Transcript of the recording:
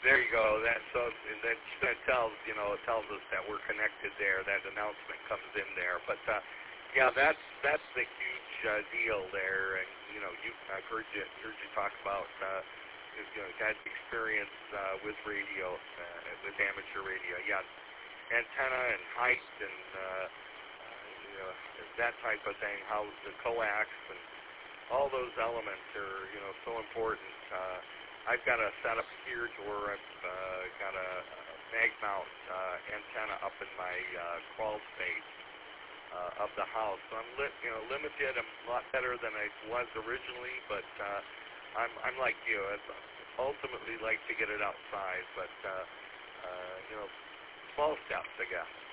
There you go. And that tells it tells us that we're connected there. That announcement comes in there. But yeah, that's the huge deal there. And I've heard you talk about had experience with radio, with amateur radio. Yeah, antenna and height and that type of thing. How the coax and all those elements are so important. I've got a setup here to where I've got a mag mount antenna up in my crawl space of the house. So I'm limited. I'm a lot better than I was originally, but I'm like you. I'd ultimately like to get it outside, but small steps, I guess.